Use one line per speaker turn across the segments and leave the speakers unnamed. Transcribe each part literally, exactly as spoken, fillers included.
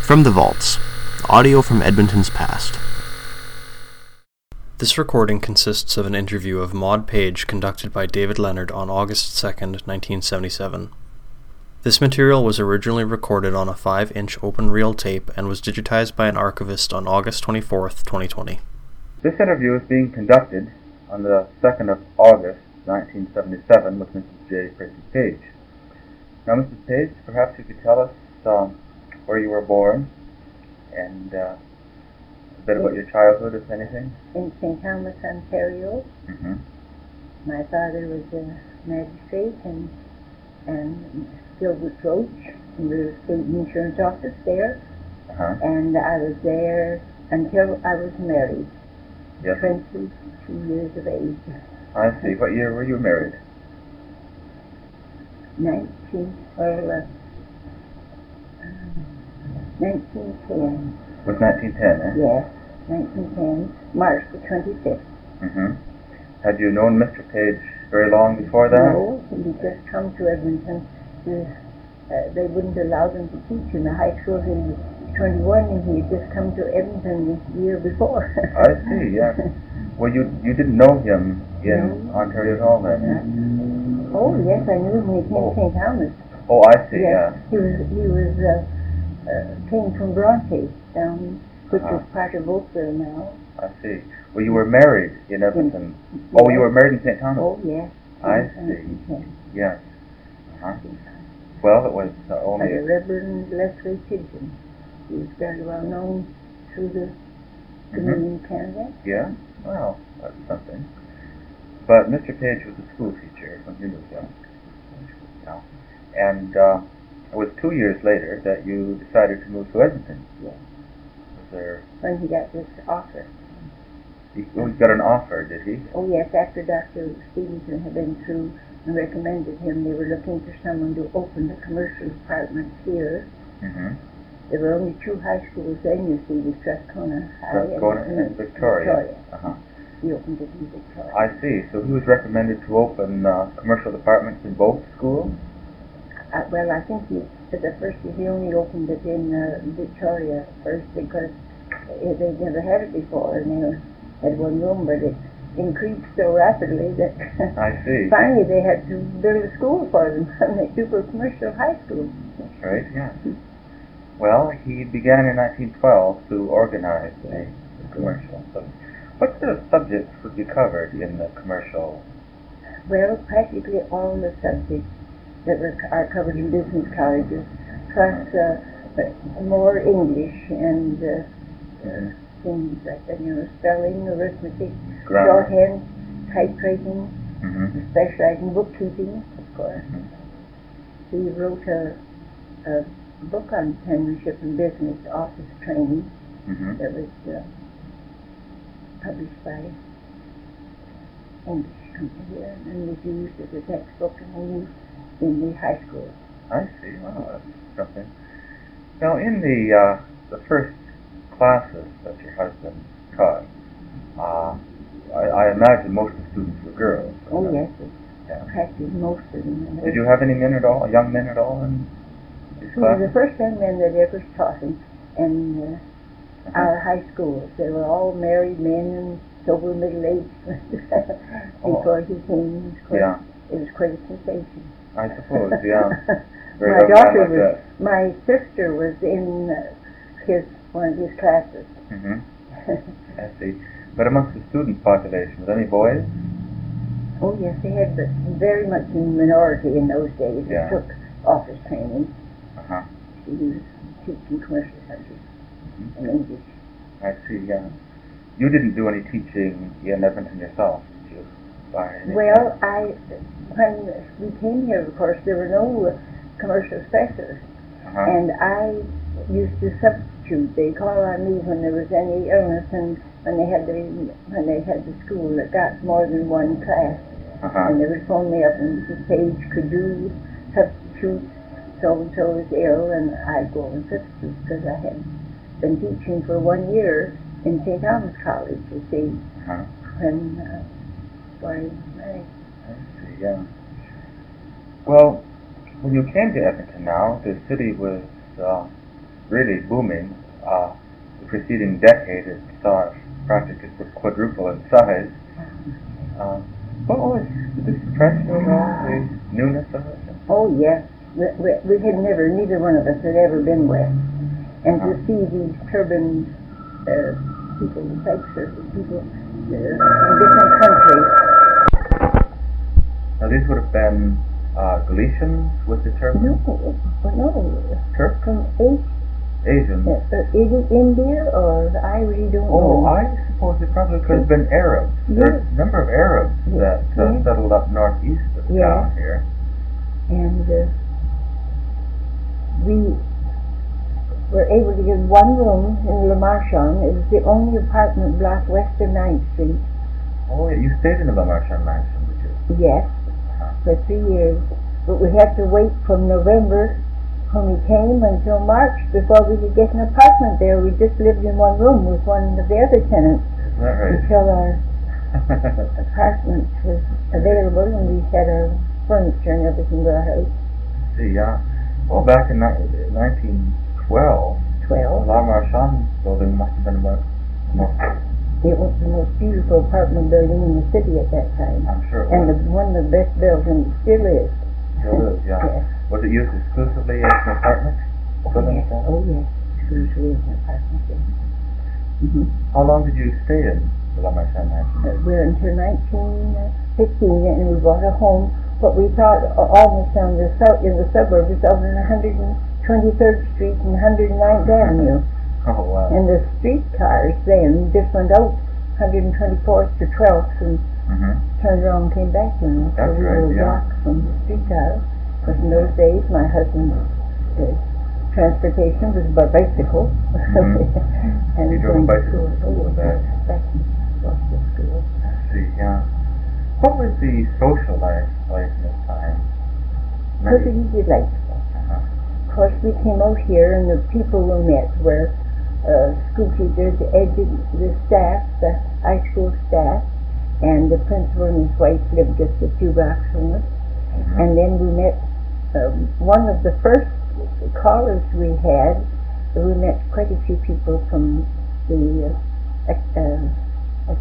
From the Vaults, audio from Edmonton's past. This recording consists of an interview of Maud Page conducted by David Leonard on August second, nineteen seventy-seven. This material was originally recorded on a five-inch open-reel tape and was digitized by an archivist on August twenty-fourth, twenty twenty.
This interview is being conducted on the second of August, nineteen seventy-seven, with Missus J. Tracy Page. Now, Missus Page, perhaps you could tell us um, where you were born and uh, a bit about your childhood, if anything.
In Saint Thomas, Ontario.
Mm-hmm.
My father was a magistrate and and Gilbert Roach in the state insurance office there.
Uh-huh.
And I was there until I was married.
Yes.
twenty-two years of age.
I see. What year were you married?
Nineteen, well, uh, nineteen ten.
Was nineteen ten, eh?
Yes, nineteen ten, March the twenty-fifth.
Mm-hmm. Had you known Mister Page very long before that?
No, he had just come to Edmonton. To, uh, they wouldn't allow them to teach in the high school. He was twenty-one and he had just come to Edmonton the year before.
I see, yeah. Well, you you didn't know him in
No.
Ontario at all then?
Uh, oh, yes, I knew him when he came
Oh.
to Saint Thomas.
Oh, I see,
Yes,
yeah.
he was, he was, uh, uh, came from Bronte, down, which
Uh-huh.
is part of Oakville now.
I see. Well, you were married in Edmonton. Oh, you were married in Saint Thomas?
Oh, yes.
I
in
see.
nineteen ten.
Yes. Uh-huh. Well, it was uh,
By
only...
the Reverend Leslie Tidgeon. He was very well known through the community in Canada.
Yeah? Well, that's something. But Mister Page was a school teacher when you knew him. Yeah. And uh, it was two years later that you decided to move to Edmonton.
Yes.
Was there...
When he got this offer.
He, oh, he got an offer, did he?
Oh, yes, after Doctor Stevenson had been through and recommended him, they were looking for someone to open the commercial department here.
Mm-hmm.
There were only two high schools then, you see, the Strathcona High
Strathcona
and,
and Victoria.
Victoria.
Uh-huh.
He opened it in Victoria.
I see. So he was recommended to open uh, commercial departments in both schools?
Uh, well, I think he, at the first he only opened it in uh, Victoria first because uh, they'd never had it before, and they had one room, but it increased so rapidly that
I see.
finally they had to build a school for them, and they took a commercial high school.
That's right, yeah. Well, he began in nineteen twelve to organize the, the commercial. So what sort of subjects would be covered in the commercial?
Well, practically all the subjects that were, are covered in business colleges, plus uh, more English and uh, uh, things like that, you know, spelling, arithmetic,
Grammar.
shorthand, typewriting,
Mm-hmm.
specializing bookkeeping, of course.
Mm-hmm.
He wrote a, a book on penmanship and business office training
Mm-hmm.
that was uh, published by English company here and was used as a textbook and used in the high school.
I see. Well, that's something. Now, in the uh, the first classes that your husband taught, uh, I, I imagine most of the students were girls.
Oh,
uh,
yes,
Yeah.
practically most of them.
Did you have any men at all, young men at all in these
He was
classes?
the first young man that ever taught him in uh,
Uh-huh.
our high schools. They were all married men and sober middle-aged before he came. It was quite,
Yeah.
it was quite a sensation.
I suppose, yeah. Very
my
young man
daughter
like
was,
that.
my sister was in uh, his one of his classes.
Mm-hmm. I see. But amongst the student population, was any boys?
Oh yes, they had, but very much in minority in those days. They
Yeah.
took office training.
Uh-huh.
She was teaching commercial subjects
Mm-hmm.
and English.
I see, yeah. You didn't do any teaching in Edmonton yourself, did you? By any
Well,
chance?
I when we came here, of course, there were no uh, commercial specialists,
Uh-huh.
and I used to substitute. They call on me when there was any illness, and when they had the when they had the school that got more than one class,
Uh-huh.
and they would phone me up and Missus Page could do substitute. So and so is ill, and I'd go and substitute because I had been teaching for one year in Saint Thomas College. You see,
Uh-huh.
when uh, before I was married.
I see, yeah. Well, when you came to Edmonton now, the city was uh, really booming. Uh, the preceding decade, it saw it practically quadruple in size. Um, what was, did this impress you at all, the newness of it?
Oh, yes. We, we, we had never, neither one of us had ever been west. And to see these turbaned uh, people, type surface people uh, in different countries.
Now these would have been uh, Galicians with the turban?
No, no.
Turk?
From Asia.
Asian?
Uh, uh, is it India or I really don't
oh,
know.
Oh, I suppose it probably could have been Arabs.
Yes.
There's a number of Arabs that uh,
yes.
settled up northeast of
yes.
town here.
And uh, we were able to get one room in Le Marchand. It was the only apartment block west of ninth Street.
Oh, yeah. You stayed in the Le Marchand mansion, did you?
Yes,
uh-huh.
for three years. But we had to wait from November when we came until March before we could get an apartment there. We just lived in one room with one of the other tenants.
Is that right?
Until our apartment was available and we had our furniture and everything brought out.
See, yeah. Well, back in nineteen twelve,
Twelve.
the La Marchand building must have been about the most.
It was the most beautiful apartment building in the city at that time.
I'm sure it
and
was.
And one of the best buildings still is.
Still is, yeah.
Yes.
Was it used exclusively as an apartment?
Oh, yes. Oh, yes. Exclusively as an apartment, yes. Mm-hmm.
How long did you stay in the La Marchand mansion?
Uh, we're until nineteen fifteen, and we bought a home, but we thought almost on the south, in the suburbs, out on one hundred twenty-third Street and one hundred ninth Avenue.
Oh, wow.
And the streetcars then just went out one hundred twenty-fourth to twelfth and
mm-hmm.
turned around and came back, you know.
That's
so we
right,
were
yeah.
blocked from the streetcars. Because in those days, my husband's uh, transportation was by bicycle.
Mm-hmm.
and
you drove a bicycle to
school.
school back.
Back to school.
I see, yeah. What was the social life like in this time?
Pretty delightful.
Uh-huh.
Of course, we came out here, and the people we met were uh, school teachers, the, edu- the staff, the high school staff, and the principal and his wife lived just a few blocks from us. Mm-hmm. And then we met um, one of the first callers we had. We met quite a few people from the uh, uh,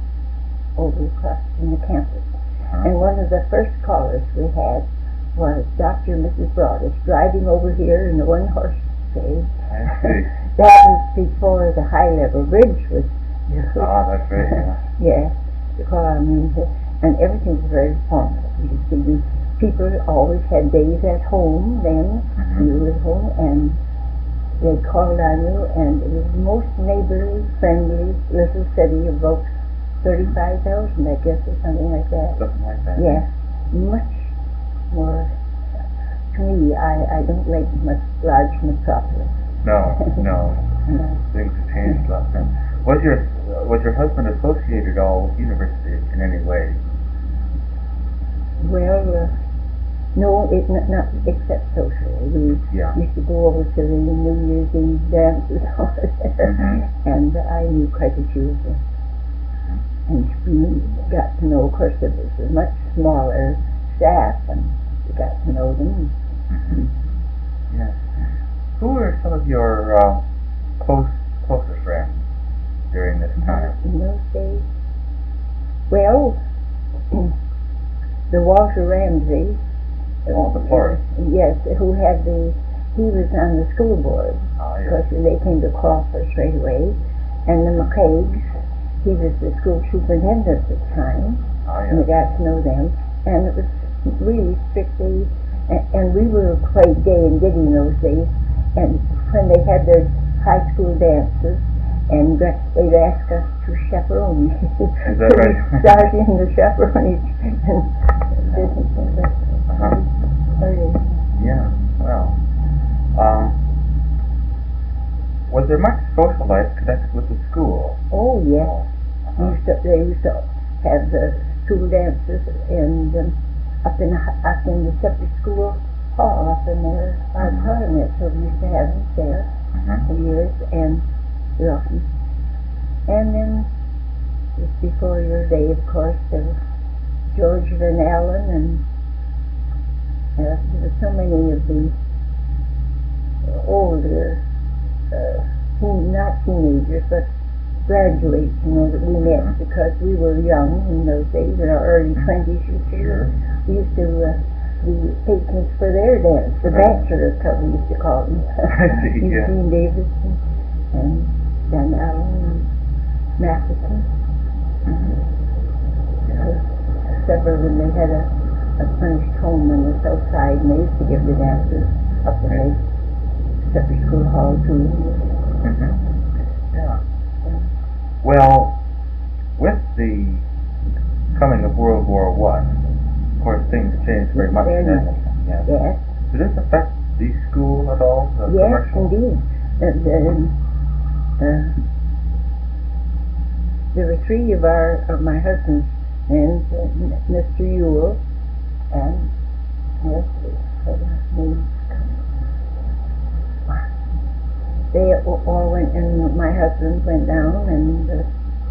uh, over across in the campus.
Uh-huh.
And one of the first callers we had was Doctor and Missus Broadus driving over here in the one-horse stage.
I see.
That was before the high-level bridge was built.
Oh, that's right, yeah.
Yes. Well, I mean, and everything was very formal. You see, we, people always had days at home then,
mm-hmm.
you were at home, and they'd call on you, and it was the most neighborly, friendly little city of about thirty-five thousand, I guess, or something like that.
Something like that.
Yes. Much more, to me, I, I don't like much large metropolis.
No, no.
No.
Things have changed a lot then. Was your, uh, was your husband associated at all with university in any way?
Well, uh, no, it not, not except socially. We
yeah.
used to go over to the New Year's Eve dances over there,
mm-hmm.
and I knew quite a few of them. Mm-hmm. And we got to know, of course, it was a much smaller staff, and we got to know them.
Mm-hmm. Yes. Who were some of your uh, close, closer friends during this time?
In those days? Well, the Walter Ramsey.
Oh, the florist.
Uh, yes, who had the, he was on the school board.
Oh, yes.
Because they came to call for us right away. And the McCaig's, he was the school superintendent at the time.
Oh, yes.
And we got to know them. And it was really strictly, and, and we were quite gay and giddy in those days. And when they had their high school dances, and they'd ask us to chaperone.
Is that
so
right?
we started in the chaperonage and business and that.
Uh-huh. Yeah, well. Um, was there much social life connected with the school?
Oh, yes.
Uh-huh.
Used to, they used to have the school dances and um, up in up in the separate school hall up in there, our
Mm-hmm.
parliament, so we used to have them there
Mm-hmm.
for years, and we often. And then, just before your day, of course, there was George Van Allen, and uh, there were so many of the older uh, teen, not teenagers, but graduates, you know, that we met because we were young in those days, in our early twenties, you see.
Sure.
We used to uh, be patrons for their dance, the
Right.
Bachelor Club, we used to call them.
I see, yeah.
Eugene Davidson and Dan Allen and Matheson.
Yeah.
Several of them, they had a, a furnished home on the south side, and they used to give the dances up in the Supper School Hall, too.
Mm-hmm. Yeah. Well, with the coming of World War One, of course, things changed very much.
Very
didn't
much.
they? Yeah.
Yes.
Did this affect the school at all? The
Yes,
commercial?
indeed. Uh, the, uh, there were three of our of my husband's friends, uh, Mister Ewell, and yes, uh, names. They all went, and my husband went down, and uh,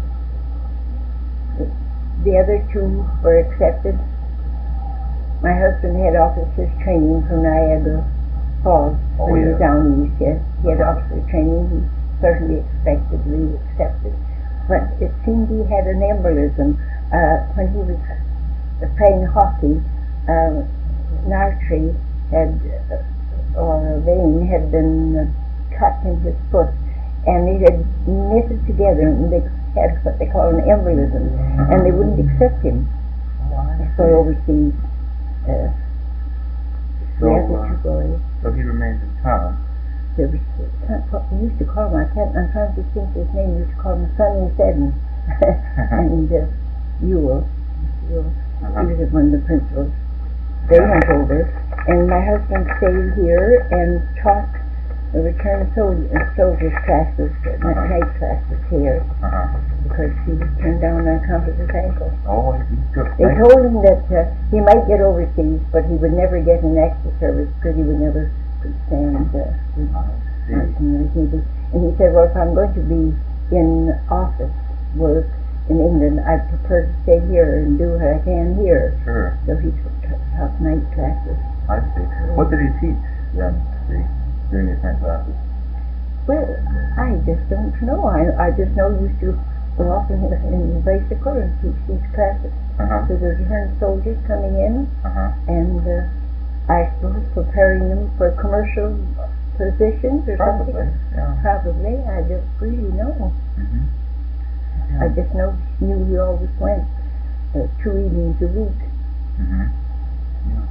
the, the other two were accepted. My husband had officer's training from Niagara Falls
Oh,
when he
yeah.
was down east. Yes, he had officer training. He certainly expected to be accepted, but it seemed he had an embolism uh, when he was uh, playing hockey. Uh, an artery had, uh, or a vein had been uh, cut in his foot, and it had knitted together, and they had what they call an embolism, and they wouldn't accept him
Oh, I
for
see.
overseas. Uh,
So,
the other
uh,
two boys,
so he remains in town.
there was uh, what we used to call him. I can't. I'm trying to think his name. We used to call him Sonny Seddon, and uh, Ewell. Ewell.
Uh-huh.
He was one of the principals. They went over, and my husband stayed here and taught the return soldier, soldiers classes, uh,
Uh-huh.
night classes here,
Uh-huh.
because he was turned down on account of his ankle.
Oh, he took
They
night-
told him that uh, he might get overseas, but he would never get an extra service because he would never could stand uh,
I see.
continuity. And he said, well, if I'm going to be in office work in England, I prefer to stay here and do what I can here.
Sure.
So he took, taught night classes.
I see. What did he teach then, see, during his night classes?
Well, I just don't know. I, I just know he used to go off in, in the bicycle and teach these classes.
Uh-huh.
So the returned soldiers coming in,
Uh-huh.
and uh, I suppose preparing them for commercial positions or
Probably,
something.
yeah.
Probably. I don't really know.
Mm-hmm.
I just know knew he always went uh, two evenings a week.
Mm-hmm. Yeah.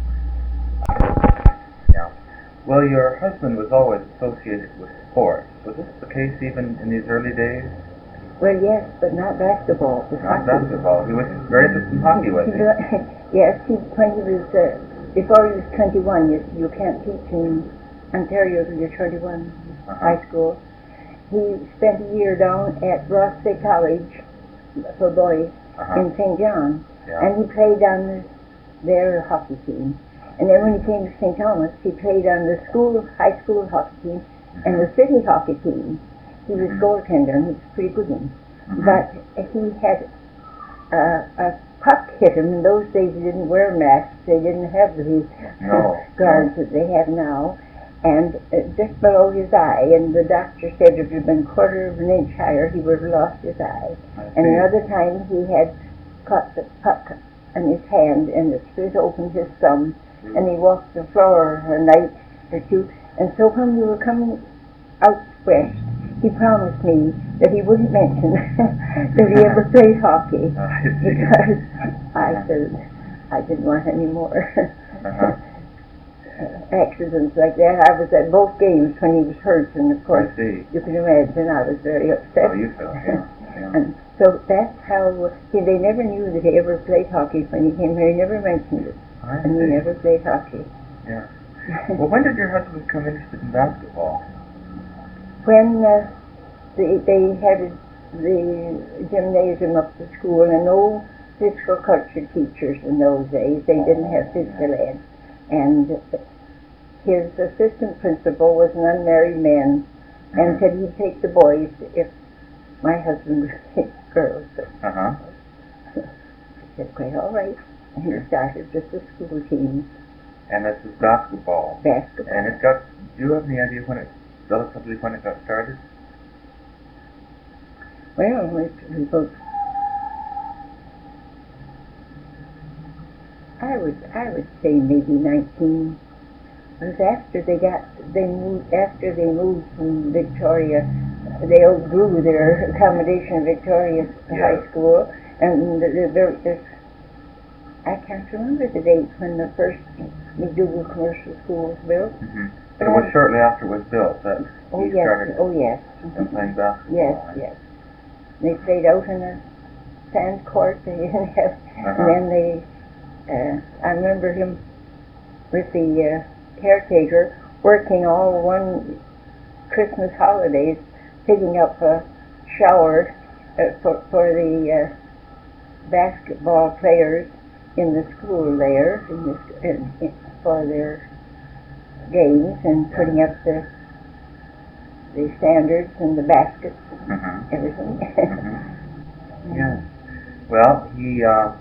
Yeah. Well, your husband was always associated with sports. Was this the case even in these early days?
Well, yes, but not basketball. It was
Not
hockey.
basketball. He was very interested in hockey, was he?
Yes, he, when he was, uh, before he was twenty-one, you, you can't teach in Ontario till you're twenty-one,
Uh-huh.
high school. He spent a year down at Rothsay College for boys
Uh-huh.
in Saint John,
Yeah.
and he played on the, their hockey team. And then when he came to Saint Thomas, he played on the school, high school hockey team and the city hockey team. He was
Mhm.
goaltender, and he was a pretty good one.
Mhm.
But he had uh, a puck hit him. In those days, they didn't wear masks. They didn't have the
No,
guards that they have now. And uh, just below his eye, and the doctor said if it had been a quarter of an inch higher, he would have lost his eye.
I
And
see.
another time, he had caught the puck in his hand, and it split open his thumb, and he walked the floor a night or two. And so when we were coming out west, he promised me that he wouldn't mention that he ever played hockey,
I see.
because I said I didn't want any more
Uh-huh.
accidents like that. I was at both games when he was hurt, and of course,
I see.
you can imagine I was very upset.
Oh, you felt, yeah. yeah.
And so that's how, see, they never knew that he ever played hockey when he came here. He never mentioned it.
I
And he
see.
never played hockey.
Yeah. Well, when did your husband become interested in basketball?
When uh, they, they had the gymnasium up to school, and no physical culture teachers in those days, they didn't have physical ed. And his assistant principal was an unmarried man, and
Mhm.
said he'd take the boys if my husband would take girls. So
Uh-huh.
I said, quite all right. And he started with the school team,
And this is basketball.
basketball.
And it got, do you have any idea when it relatively when it got started?
Well, it was about, I would, I would say maybe nineteen. It was after they got, they moved, after they moved from Victoria, they outgrew their accommodation in Victoria
Yeah.
High School, and the, the, the, the, I can't remember the date when the first McDougall Commercial School was built.
Mm-hmm. But it was shortly after it was built that
Oh
you
yes,
started
oh yes.
and playing basketball.
Yes,
right?
yes. They played out in a sand court. They didn't have,
Uh-huh.
and then they. Uh, I remember him with the uh, caretaker working all one Christmas holidays, picking up a shower uh, for for the uh, basketball players in the school there, in the, in, in, for their games, and putting up the the standards and the baskets,
Mm-hmm.
everything.
Mm-hmm. Yeah. Well, he, uh,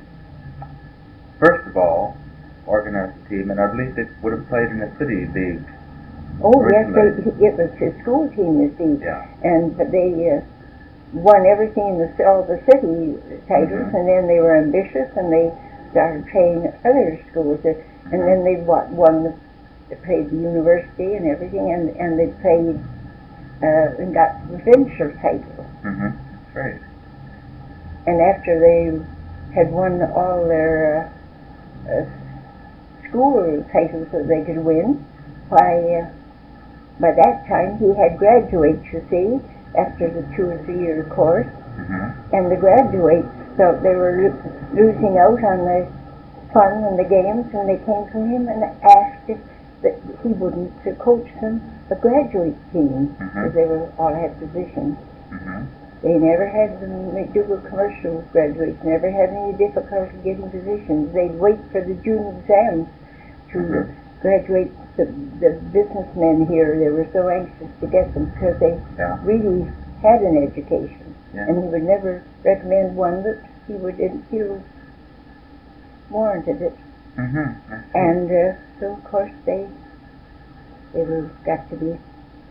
first of all, organized the team, and I believe they would have played in the city league.
Oh yes, they,
Originally.
it was his school team, you see,
Yeah.
and but they uh, won everything in the all the city titles,
Mhm.
and then they were ambitious, and they started playing other schools, uh, and
Mhm.
then they won, won the, they played the university and everything, and and they played uh, and got provincial titles.
Mm-hmm. Great.
And after they had won all their uh, uh, school titles that they could win, why, uh, by that time he had graduates, you see, after the two or three year course,
Mm-hmm.
and the graduates felt they were lo- losing out on the fun and the games, and they came to him and asked if that he wouldn't uh, coach them a graduate team, because
Mhm.
they were all had positions.
Mm-hmm.
They never had the McDougall Commercial graduates, never had any difficulty getting positions. They'd wait for the June exams to
Mhm.
graduate the, the businessmen here. They were so anxious to get them because they
Yeah.
really had an education.
Yeah.
And he would never recommend one that he would didn't feel warranted it.
Mm-hmm.
And uh, so, of course, they they were got to be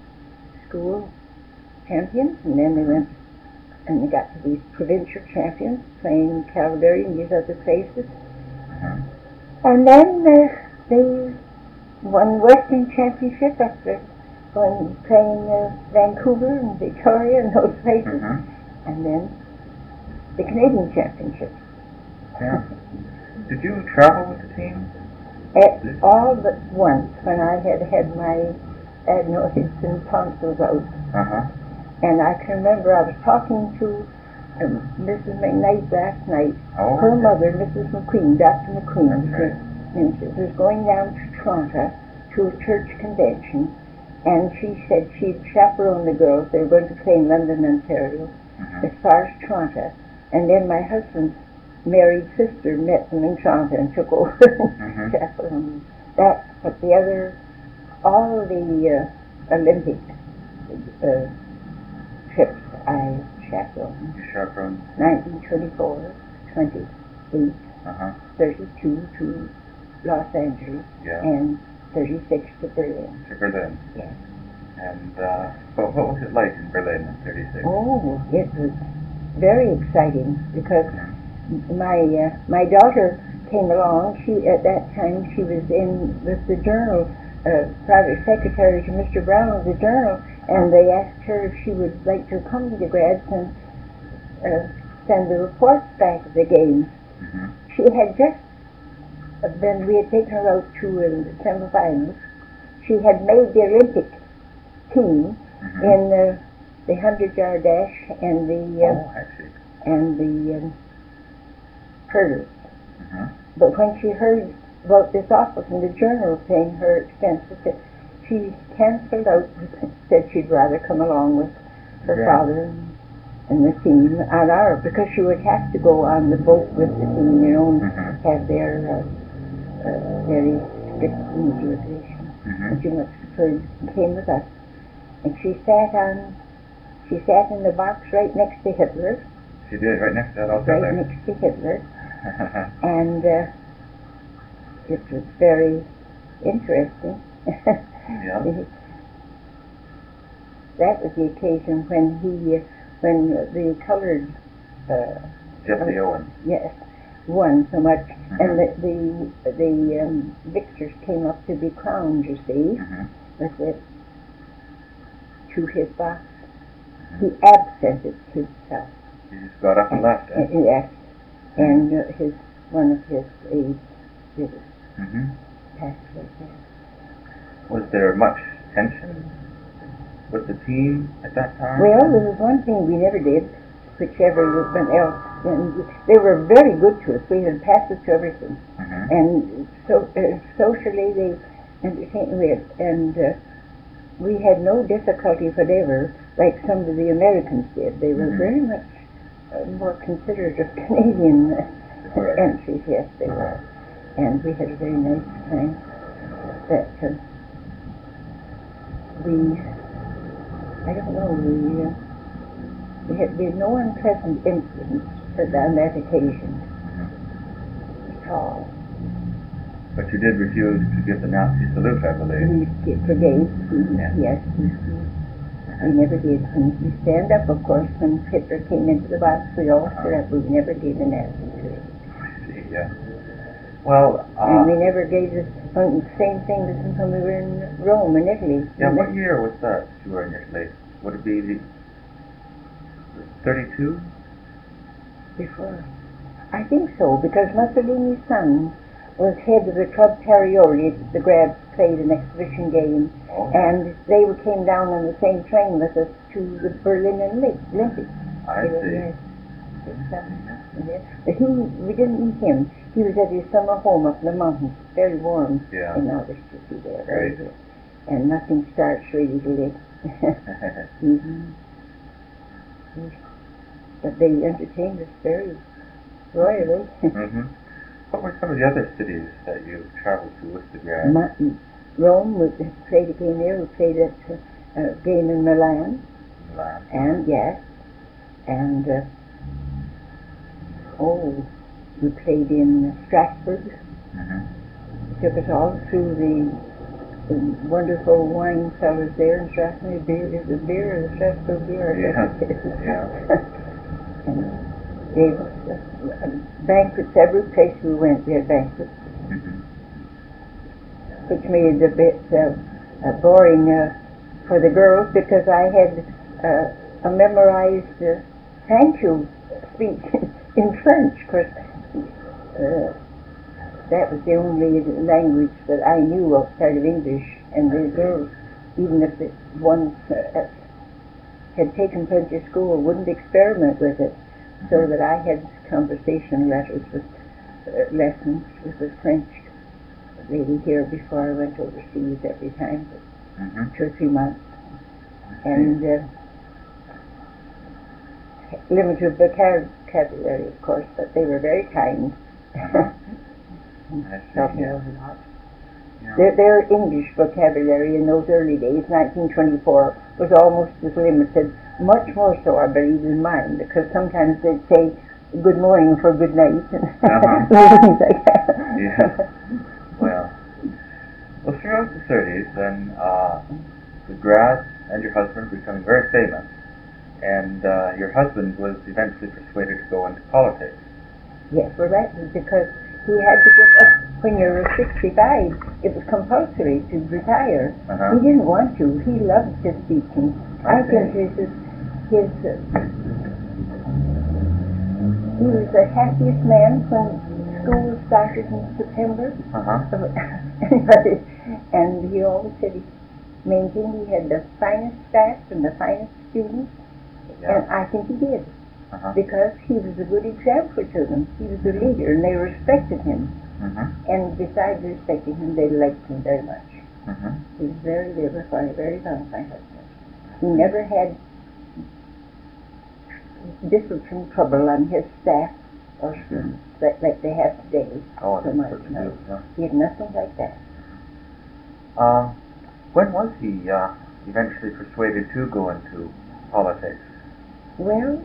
school champions, and then they went and they got to be provincial champions, playing Calgary and these other places.
Mm-hmm.
And then uh, they won Western Championship after going playing uh, Vancouver and Victoria and those places,
Mm-hmm.
and then the Canadian Championship.
Yeah. Did you travel with the team?
At all but once, when I had had my adenoids and tonsils out.
Uh-huh.
And I can remember I was talking to um, Missus McKnight last night.
Oh,
Her
okay.
mother, Missus McQueen, Doctor McQueen,
That's right.
and she was going down to Toronto to a church convention, and she said she'd chaperone the girls. They were going to play in London, Ontario,
Mm-hmm.
as far as Toronto. And then my husband's married sister met them in Toronto and took over
Mhm.
and chaperoned. That, but the other, all the uh, Olympic uh, trips I chaperoned.
You chaperoned.
nineteen twenty-four, twenty-eight,
Uh-huh.
thirty-two to Los Angeles,
Yeah.
and thirty-six to Berlin.
To Berlin.
Yes.
And uh, what, what was it like in Berlin in thirty-six?
Oh, it was very exciting because
Mhm.
my uh, my daughter came along. She at that time she was in with the Journal, uh, private secretary to Mister Brown of the Journal, and they asked her if she would like to come to the grads and uh, send the reports back of the games.
Mm-hmm.
She had just been. We had taken her out to uh, the semifinals. She had made the Olympic team
Mm-hmm.
in uh, the hundred yard dash and the uh,
Oh, I see.
and the um, hurdles.
Mm-hmm.
But when she heard about this offer from the Journal paying her expenses, that she cancelled out, said she'd rather come along with her
Yeah.
father and, and the team on our, because she would have to go on the boat with the team, you know, and
Mhm.
have their uh, uh, very strict rules and regulations.
Mhm.
And she much preferred came with us. And she sat on, she sat in the box right next to Hitler,
She did, right next to that also
right
there.
next to Hitler, and uh, it was very interesting.
Yeah.
that was the occasion when he, uh, when the colored, uh,
Jesse
uh,
Owens.
yes, won so much,
Mm-hmm.
and the the, the um, victors came up to be crowned, you see,
Mm-hmm.
with it to his box.
Mm-hmm.
He absented himself.
He just got up and left, eh?
Uh, yes, and uh, his one of his aides did it.
Mm-hmm.
Passed away there.
Was there much tension with the team at that time?
Well, there was one thing we never did, which everyone else, and they were very good to us. We had passes to everything,
Mm-hmm.
and so uh, socially they entertained with, and uh, we had no difficulty whatever, like some of the Americans did. They were
Mhm.
very much uh, more considerate of Canadian uh,
Right.
entries. Yes, they were, and we had a very nice time. That uh, we, I don't know, we. Uh, We had, we had no unpleasant incidents on that occasion at all.
But you did refuse to give the Nazi salute, I believe.
We forgave, we,
Yeah.
yes, we, we never did. When we stand up, of course, when Hitler came into the box, we all stood up. We never gave the Nazi salute.
I see, yeah. Well,
And we
uh,
never gave the um, same thing as when we were in Rome and Italy.
yeah,
And
what year was that you were in Italy? Would it be the thirty-two?
Before. I think so, because Mussolini's son was head of the Club Tarioli. The Grabs played an exhibition game,
Oh,
and they came down on the same train with us to the Berlin Olympics.
I
They were
see.
there. Yes. But he, we didn't meet him. He was at his summer home up in the mountains, very warm
Yeah.
in August to see there.
Great.
And nothing starts really till it. mm-hmm. But they entertained us very royally.
Mm-hmm. What were some of the other cities that you traveled to with the Grabs?
Ma- Rome, we played a game there. We played a uh, game in Milan,
Milan.
and yes, and uh, oh, we played in Strasbourg.
Mm-hmm.
Took us all through the, the wonderful wine cellars there in Strasbourg. Beer, the beer, the Strasbourg beer.
Yeah, yeah.
And gave us uh, banquets every place we went. We had banquets,
Mm-hmm.
which made it a bit uh, uh, boring uh, for the girls because I had uh, a memorized uh, thank you speech in French, because uh, that was the only language that I knew outside of English, and the girls, even if the ones uh, had taken French at school, wouldn't experiment with it, so that I had conversation letters with uh, lessons with the French lady here before I went overseas every time, for
Mm-hmm.
two or three months, and uh, limited vocabulary, of course, but they were very kind.
Uh-huh. I see,
Helped me
yeah.
out a lot.
Yeah.
Their, their English vocabulary in those early days, nineteen twenty-four, was almost as limited, much more so, I believe, than mine, because sometimes they'd say good morning for good night, and
Uh-huh.
things like that.
Yeah. Well, well, throughout the thirties, then, uh, the Grabs and your husband were becoming very famous, and uh, your husband was eventually persuaded to go into politics.
Yes, well, that was because he had to get up. When you were sixty-five, it was compulsory to retire.
Uh-huh.
He didn't want to. He loved his speaking. I
I see.
think his, his uh, he was the happiest man when school started in September.
Uh-huh.
And he always said he maintained he had the finest staff and the finest students. And
Yeah.
I think he did,
Uh-huh.
because he was a good example to them. He was a leader, and they respected him.
Mm-hmm.
And besides respecting him, they liked him very much.
Mm-hmm.
He was very dignified, very fond of my husband. He never had discipline trouble on his staff or students like, like they have today.
Oh,
So
that's
much,
what to
no.
do. Yeah.
He had nothing like that.
Um, when was he uh, eventually persuaded to go into politics?
Well,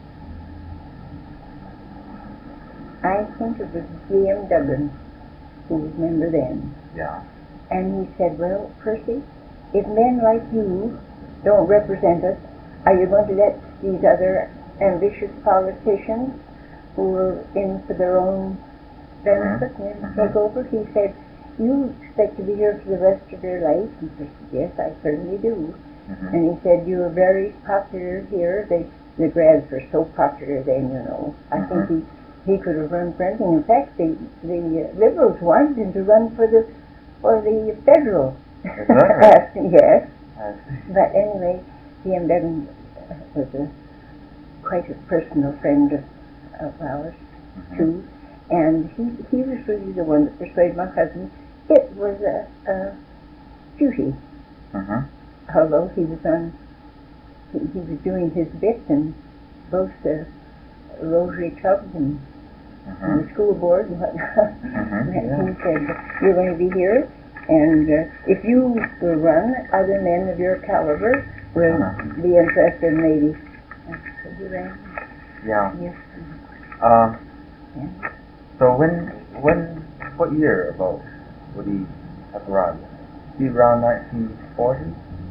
I think it was G M Duggan who was member then.
Yeah.
And he said, well, Percy, if men like you don't represent us. Are you going to let these other ambitious politicians who are in for their own benefit and
Mhm.
take over? He said, you expect to be here for the rest of your life? And I said, yes, I certainly do.
Mhm.
And he said, you are very popular here. They, the grads were so popular then, you know. I
Mhm.
think he he could have run for anything. In fact, the the uh, Liberals wanted him to run for the for the federal.
Is that right?
Yes.
I see.
But anyway, he and Bevan was a quite a personal friend of, of ours
Mhm.
too, and he he was really the one that persuaded my husband. It was a, a duty,
Mhm.
although he was on he, he was doing his bit in both the Rotary clubs and, and
Mhm.
the school board and whatnot.
Mhm.
And
Yeah.
he said, "You're going to be here, and uh, if you will run, other men of your caliber will
Uh-huh.
be interested, maybe." And so he ran.
Yeah.
Yes.
Uh,
Yeah.
so when, when, what year about would he have run? Be around nineteen forty,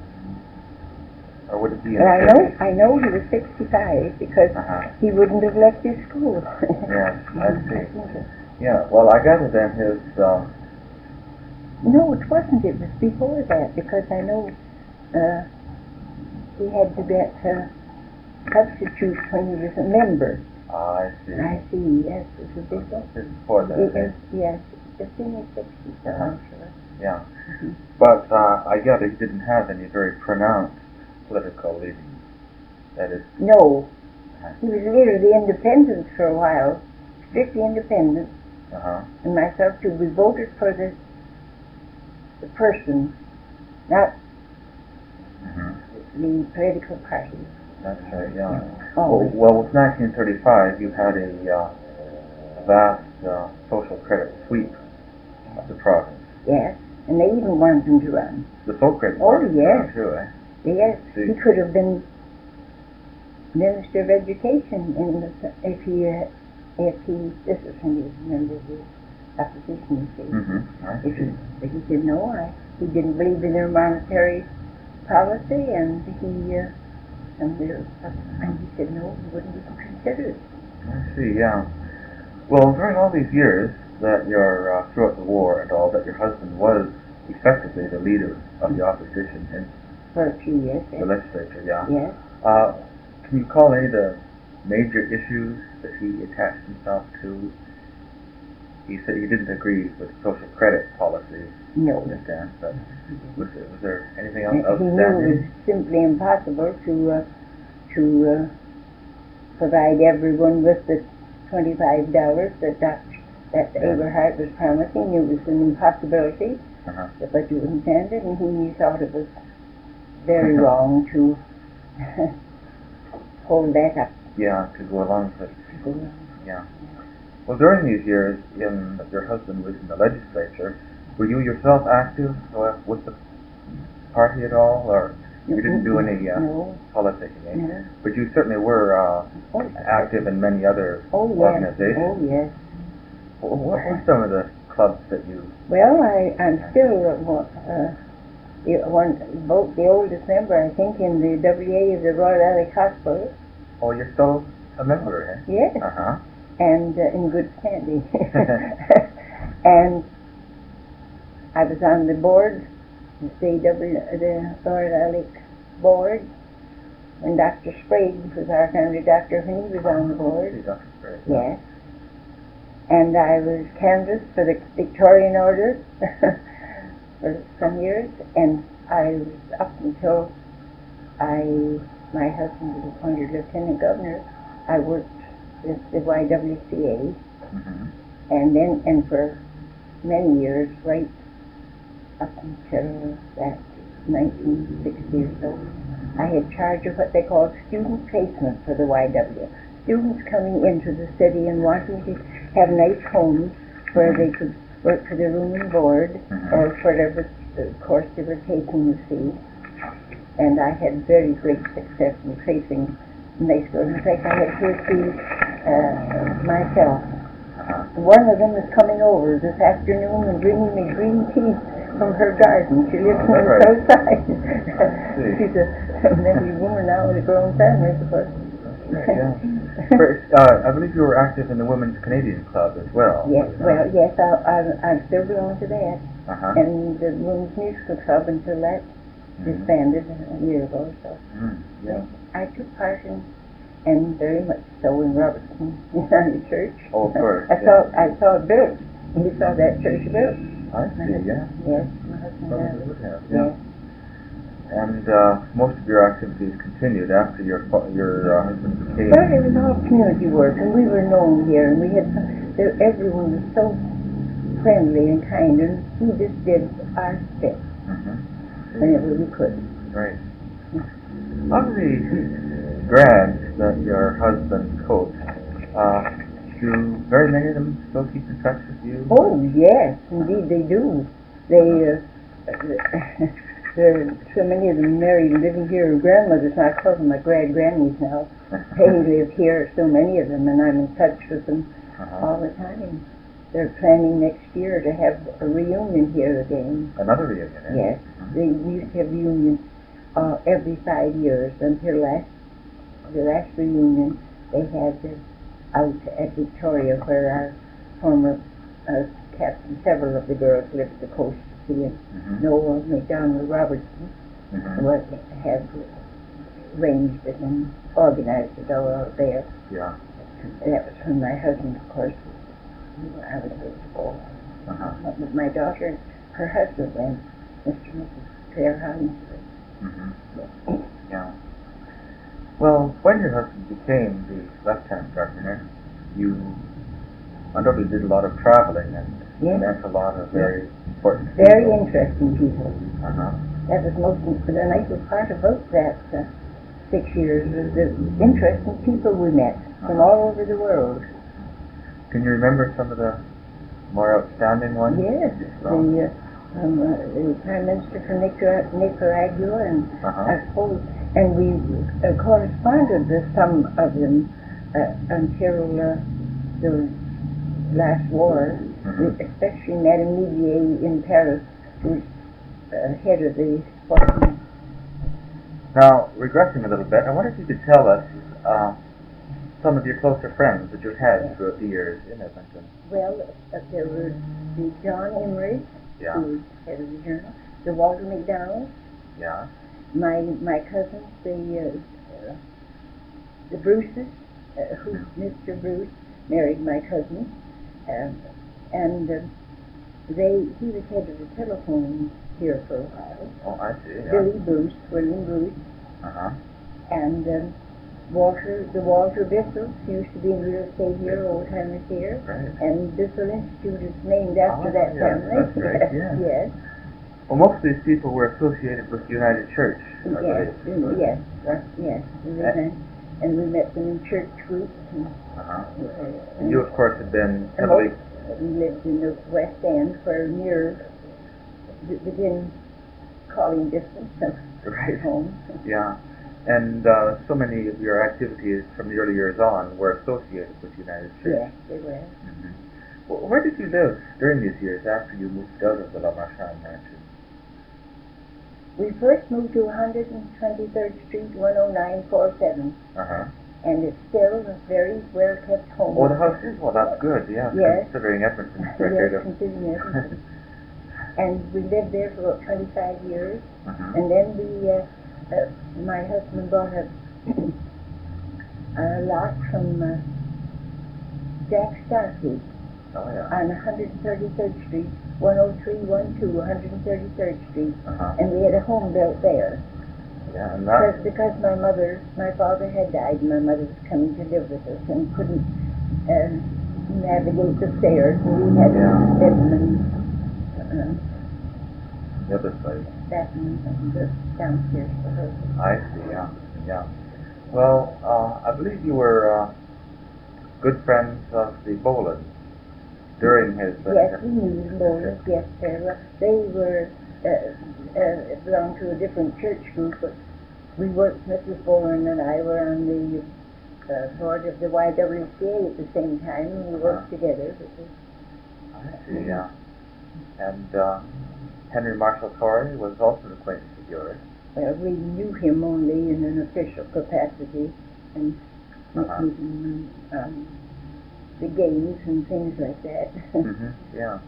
or would it be in
But
the
I know,
fifties?
I know he was sixty-five because
Uh-huh.
he wouldn't have left his school.
Yes, I see.
think it-
Yeah. Well, I gather then his. Uh,
No, it wasn't. It was before that because I know uh, he had to get uh, substitute when he was a member.
ah, I see.
I see. Yes, it was a big one.
This is before that.
Yes,
eh?
yes, it's in the sixties,
Uh-huh.
I'm sure.
Yeah.
Mhm.
But uh, I gather he didn't have any very pronounced political leanings. That is.
No,
Uh-huh.
he was leader of the independents for a while, strictly independent,
Uh-huh.
and myself too. We voted for the the person, not
Mhm.
the political party.
That's right. Yeah.
Oh,
Well, well, with nineteen thirty-five, you had a uh, vast uh, social credit sweep of the province.
yes, and they even wanted him to run.
The folk credit
Oh,
province,
yes.
too, eh?
Yes,
See.
he could have been Minister of Education in the, if he uh, if he this is when he was a member of the opposition. You see,
Mm-hmm. I
if he,
see.
but he said no, I he didn't believe in their monetary policy, and he uh, and, their, and he said no, he wouldn't even consider it.
I see. Yeah. Well, during all these years that you're uh, throughout the war and all, that your husband was effectively the leader of the opposition in
For a few years,
the
yes.
legislature. Yeah.
Yes.
Uh, can you call any of the major issues that he attached himself to? He said he didn't agree with social credit policies, I
No.
understand, but was there, was there anything else
And he knew it was
outstanding?
simply impossible to uh, to uh, provide everyone with the twenty-five dollars that Doctor that
Yeah.
Aberhart was promising. It was an impossibility.
Uh-huh.
The budget was intended, and he thought it was very wrong to hold that up.
Yeah, to go along with it. Yeah. Well, during these years, in that your husband was in the legislature, were you yourself active uh, with the party at all, or you didn't do any uh,
No,
politicking? Eh?
no.
But you certainly were uh,
Oh,
active in many other
oh yes,
organizations.
oh yes.
Wh- What were some of the clubs that you?
Well, I, I'm still uh, one, uh, the one, both the oldest member, I think, in the W A of the Royal Alec Hospital.
Oh, you're still a member, eh?
Yes,
Uh huh.
and uh, in good standing. And I was on the board, the C W, the Royal Alec board, when Doctor Sprague was our family doctor when he was on the board.
Doctor Sprague.
Yes. And I was canvassed for the Victorian Order for some years, and I was up until I, my husband was appointed lieutenant governor. I worked with the Y W C A,
Mm-hmm.
and then and for many years, right up until that nineteen sixty or so, I had charge of what they called student placement for the Y W. Students coming into the city and wanting to have nice homes where they could work for their room and board,
Mhm.
or whatever uh, course they were taking, you see. And I had very great success in placing nice schools. In fact, I had two or three uh, myself.
Uh-huh.
One of them is coming over this afternoon and bringing me green tea from her garden. She lives
Oh,
on the
right.
south side.
see.
She's a maybe woman now with a grown family, of course.
Yeah. But, uh, I believe you were active in the Women's Canadian Club as well.
Yes, well, yes, I, I, I still belong to that.
Uh-huh.
And the Women's Musical Club until that
Mhm.
disbanded a year ago. So
Mm, yeah.
I took part in, and very much so in Robertson United Church.
Oh, of course,
I
yeah.
saw I saw it built. We saw that church built.
I see, yeah.
Yes, my husband
Probably
had it.
would have,
Yes.
yeah. And uh, most of your activities continued after your fa- your uh, husband became...
Well, it was all community work, and we were known here, and we had there, everyone was so friendly and kind, and we just did our bit
Mhm.
whenever we could.
Right. Of the grads that your husband coached, uh, do very many of them still keep in touch with you?
Oh yes, indeed they do. They uh, there are so many of them married and living here. Grandmothers, I call them my grand grannies now. They live here, so many of them, and I'm in touch with them
Uh-huh.
all the time. They're planning next year to have a reunion here again.
Another reunion, eh?
Yes, they used to have reunions uh, every five years until last the last reunion they had uh, out at Victoria, where our former uh, captain, several of the girls lived at the coast. The
Mhm.
Noah McDonald Robertson
Mhm.
was had arranged it and organized it all out there.
Yeah.
That was when my husband, of course, I was able to go.
Uh-huh.
But my daughter, her husband went, Mister and Missus Claire Hollingsworth.
Mhm. Yeah. Well, when your husband became the lieutenant governor, you undoubtedly did a lot of traveling and
Yes.
met a lot of very important
Very
people.
interesting people.
Uh-huh.
That was most the nicest part about that uh, six years was the interesting people we met from all over the world.
Can you remember some of the more outstanding ones?
Yes, the, uh, um, uh, the Prime Minister from Nicar- Nicaragua, and
Uh-huh.
I suppose, and we uh, corresponded with some of them uh, until uh, the last war.
Mhm.
We especially Madame Nivier in Paris, who was uh, head of the Spartan.
Now, regressing a little bit, I wonder if you could tell us uh, some of your closer friends that you've had throughout the years in Edmonton.
Well, uh, there was the John Emery,
Yeah.
who was head of the journal, the Walter McDonald,
Yeah.
my my cousins, the uh, uh, the Bruces, uh, who Mister Bruce married my cousin, um, and uh, they he was head of the telephone here for a while.
Oh, I see. Yeah.
Billy Bruce, William Bruce,
Uh-huh.
and um, Walter, the Walter Bissell, who used to be in real estate here, old timers here,
Right.
and Bissell Institute is named after
Ah,
that
yes,
family.
that's right, yeah.
Yes.
Well, most of these people were associated with United Church, I
Yes,
believe.
mm, yes, uh, yes. And we,
Eh.
met, and we met them in church groups. And,
Uh-huh.
uh,
And you, of course, had been
and
heavily...
most- we lived in the West End, where near, wi- within calling distance of
Right.
home.
Yeah. And uh, so many of your activities from the early years on were associated with United Church.
Yes, they were.
Mhm. Well, where did you live during these years after you moved out of the La Marchand mansion?
We first moved to one hundred twenty-third Street, one oh nine forty-seven,
Uh-huh.
and it's still a very well-kept home.
Oh, the house is? Well, that's good, yeah.
Yes.
Considering Edmonton's
Yes,
record of...
considering Edmonton. And we lived there for about twenty-five years,
Mhm.
and then we, uh, uh, my husband bought a, a lot from uh, Jack Starkey
Oh, yeah.
on one hundred thirty-third Street, one oh three one two, one hundred thirty-third Street,
Uh-huh.
and we had a home built there.
Yeah, and
Because,
that...
because my mother, my father had died, and my mother was coming to live with us and couldn't uh, navigate the stairs, and we had
Yeah.
a bedroom and uh,
The other side.
bathroom and the downstairs for her.
I see, yeah. Yeah. Well, uh, I believe you were uh, good friends of the Bolins during his... Uh,
Yes, we knew the Bowlers, yes, they were, they were, uh, uh, belonged to a different church group, but we worked, Missus Boland and I were on the uh, board of the Y W C A at the same time, and we worked
Uh-huh.
together. It was,
I see, yeah. And uh, Henry Marshall Corey was also an acquaintance of yours.
Well, we knew him only in an official capacity, and
Uh-huh.
meeting um, the games and things like that.
Mm-hmm. Yeah.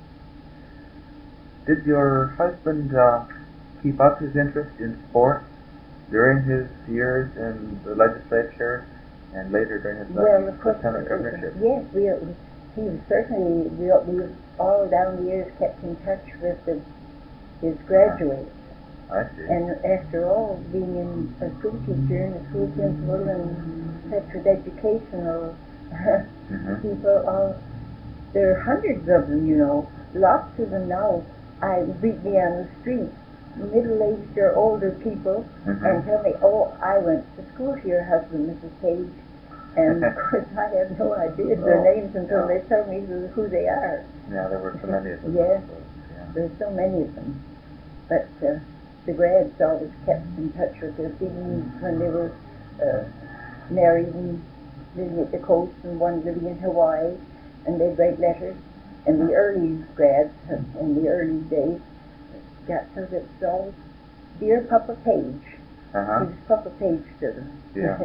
Did your husband uh, keep up his interest in sports during his years in the legislature and later during his
Well, of course,
lieutenant governorship?
yes, we, he was certainly, we, we all down the years kept in touch with the, his graduates.
I see.
And after all, being in a school teacher and a school principal and such with educational
mm-hmm.
people, all, there are hundreds of them, you know. Lots of them now. I meet me on the street, middle-aged or older people,
mm-hmm.
and tell me, oh, I went to school to your husband, Missus Page. And of course, I have no idea their
Oh,
names until
yeah.
they tell me who, who they are.
Yeah, there were so many of them.
Yes,
Yeah.
there's so many of them. But uh, the grads always kept in touch with them, even when they were uh, married and living at the coast, and one living in Hawaii, and they'd write letters. And the early grads in the early days got so that it's all dear Papa Page.
Uh-huh.
He was Papa Page to them.
Yeah.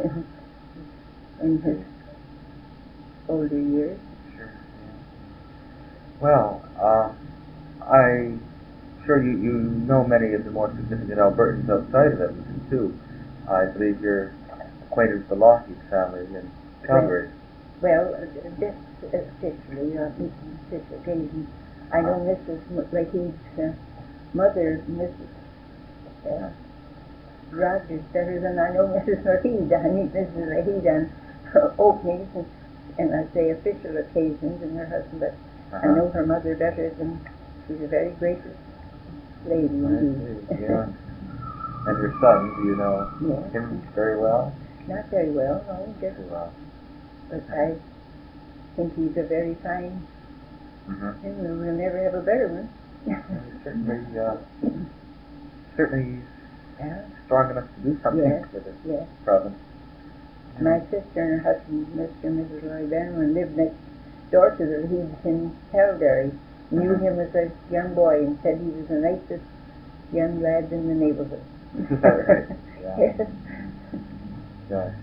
In his older years.
Sure. Yeah. Well, uh, I'm sure you, you know many of the more significant Albertans outside of Edmonton, too. I believe you're acquainted with the Lockheed family in Calgary.
Well, uh, this officially, uh, this occasion, I know Missus Lahid's uh, mother, Missus Uh, Rogers, better than I know Missus Lahid. I meet Missus Lahid on uh, openings and, and I say official occasions, and her husband, but
Uh-huh.
I know her mother better than she's a very gracious lady indeed.
I see, yeah. And your son, do you know
Yes.
him very well?
Not very well, no, just,
Very well.
but I think he's a very fine,
Mm-hmm.
and we'll never have a better one.
Certainly, uh, certainly
Yeah,
strong enough to do something
Yes.
for this
yes.
province.
My sister and her husband, Mister and Missus Roy Bannerman, lived next door to the Leeds in Calgary. Knew
Mhm.
him as a young boy and said he was the nicest young lad in the neighborhood.
Is that right? Yeah.
Yes.
Gosh.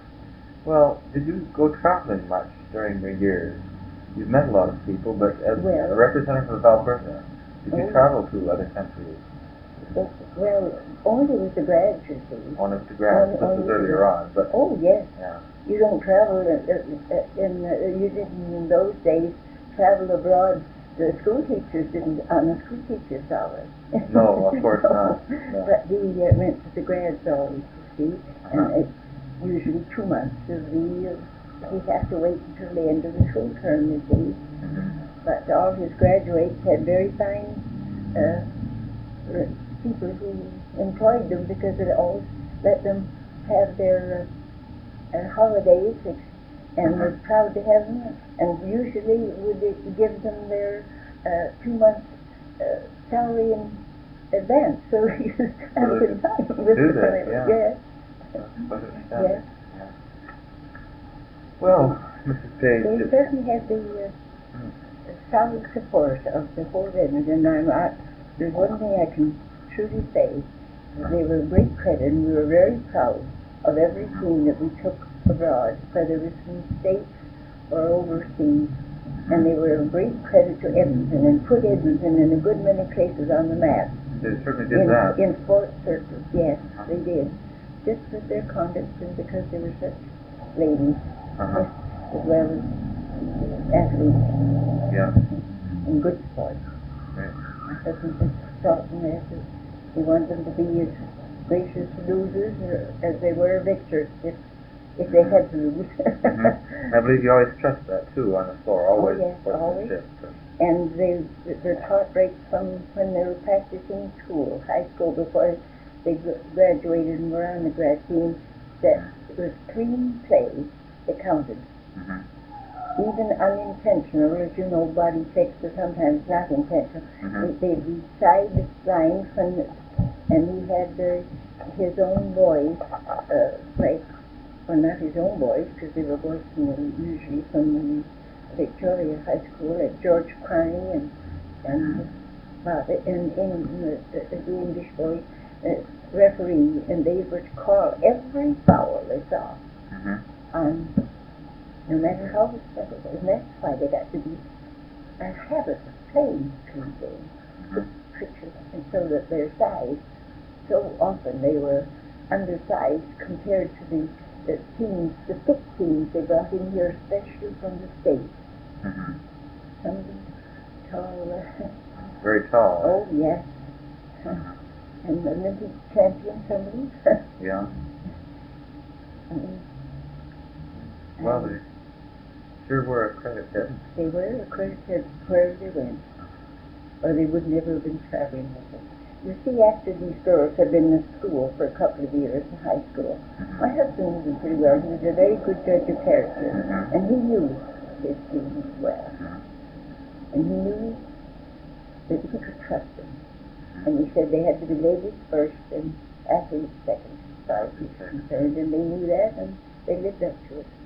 Well, did you go traveling much during your years? You've met a lot of people, but as
Well-
a representative of Alberta, did you
Oh.
travel to other countries?
Well, well, only with the grads, you see.
On to grad, this
Only-
was
only
earlier
the-
on, but
Oh, yes.
yeah.
You don't travel in, in, in you didn't in those days travel abroad. The school teachers didn't on the school teacher salary.
No, of course
No.
not. No.
But we uh, went to the grads always, you see,
Uh-huh.
and it's usually two months. So we uh, we have to wait until the end of the school term, you see.
Mhm.
But all his graduates had very fine uh, r- people who employed them because it always let them have their uh, uh, holidays ex- and were
Mhm.
proud to have them, and usually would it give them their uh, two months uh, salary in advance, so you have a
they
good
could
time with
do
the
that, yeah.
yes.
That's quite
Yes.
understanding. Yeah. Well, Missus Page,
They
it-
certainly had the uh,
Mm.
solid support of the whole Edmonton. And I, there's one thing I can truly say. They were a great credit, and we were very proud of every team that we took abroad, whether it was from states or overseas. And they were a great credit to Edmonton and put Edmonton in a good many places on the map.
they certainly did
In,
that.
in sports circles, yes, they did. Just with their conduct and because they were such ladies,
Uh-huh.
as well as athletes
Yeah.
and good sports.
Right.
My husband just taught them that that he wanted them to be as gracious losers or, as they were victors if, if they had to lose.
Mhm. I believe you always trust that too on the floor, always
yes,
sportsmanship.
And they, they're taught right from when they were practicing school, high school, before they gr- graduated and were on the grad team, that it was clean play that counted.
Mhm.
Even unintentional, as you know, body checks are sometimes not intentional.
Mhm.
They, they'd be sidelines when, and he had uh, his own boys, uh, like, well, not his own boys, because they were boys from the, usually from the Victoria High School, like George Carney and and about it, and, and the, the, the English boy uh, referee, and they were to call every foul they saw.
Mm-hmm.
Um, no matter how special it was, and that's why they got to be a habit of playing between games,
Mm-hmm.
with pictures, and so that their size, so often they were undersized compared to the, the teams, the thick teams they brought in here, especially from the States.
Mm-hmm.
Some of them tall. Uh,
Very tall.
oh, yes. And the Olympic champion, some of them.
Yeah.
um,
Well, they sure were a credit to them.
They were a credit to where they went, or they would never have been traveling with them. You see, after these girls had been in school for a couple of years in high school,
Mm-hmm.
my husband knew them pretty well. He was a very good judge of character,
Mhm.
and he knew his students well.
Mhm.
And he knew that he could trust them. And he said they had to be ladies first and athletes second, as far as he was concerned, and they knew that, and they lived up to it.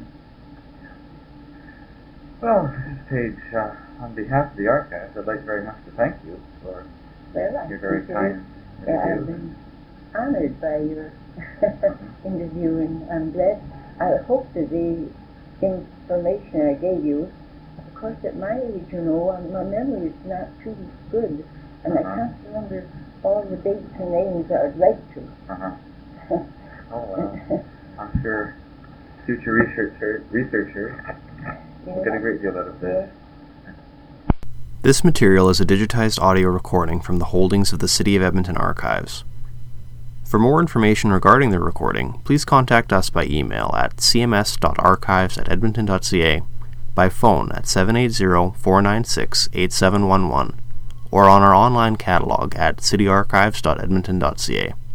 Well, Missus Page, uh, on behalf of the archives, I'd like very much to thank you for
Well, I
your very
consider-
kind
Yeah, I've
interview.
been honored by your interview, and I'm glad. I hope that the information I gave you, of course, at my age, you know, um, my memory is not too good, and I
Uh-huh.
can't remember all the dates and names I'd like to.
Uh-huh. Oh, well, I'm sure future researcher, researchers will get a great deal out of this.
This material is a digitized audio recording from the holdings of the City of Edmonton Archives. For more information regarding the recording, please contact us by email at c m s dot archives at edmonton dot c a, by phone at seven eight zero, four nine six, eight seven one one, or on our online catalog at city archives dot edmonton dot c a.